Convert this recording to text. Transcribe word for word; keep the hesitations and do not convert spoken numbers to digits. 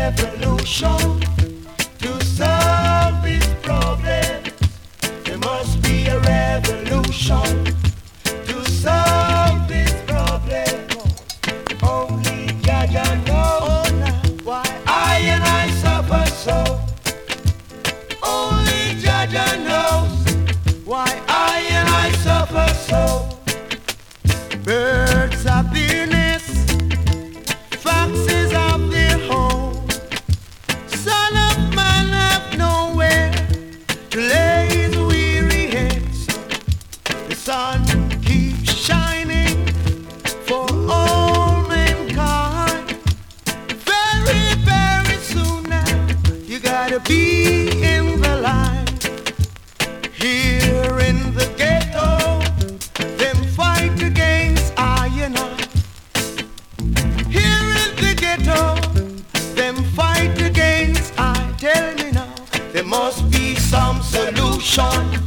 revolution to solve this problem. There must be a revolution to solve this problem. Only God knows why I and I suffer so. Only God knows why I and I suffer so. Birds have the nest, foxes have their home. Son of man have nowhere to lay his weary heads. The sun keeps shining for all mankind. Very, very soon now, you gotta be in the line. Here in the ghetto, them fight against I and I. Here in the ghetto, them fight against I. Tell me now, there must be some solution